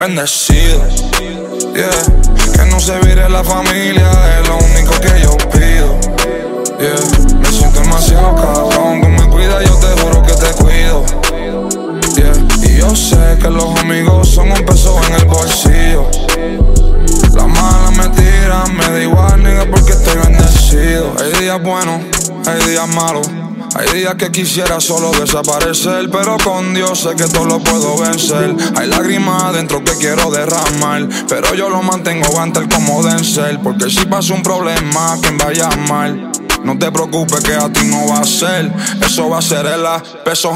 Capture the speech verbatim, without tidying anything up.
Bendecido, yeah. Que no se vire la familia, es lo único que yo pido, yeah. Me siento demasiado cabrón, tú me cuidas, yo te juro que te cuido, yeah. Y yo sé que los amigos son un peso en el bolsillo. Las malas me tiran, me da igual, nigga, porque estoy bendecido. Hay días buenos, hay días malos. Hay días que quisiera solo desaparecer, pero con Dios sé que todo lo puedo vencer. Hay lágrimas adentro que quiero derramar, pero yo lo mantengo guantel como Denzel. Porque si pasa un problema, quien vaya mal, no te preocupes que a ti no va a ser. Eso va a ser el peso.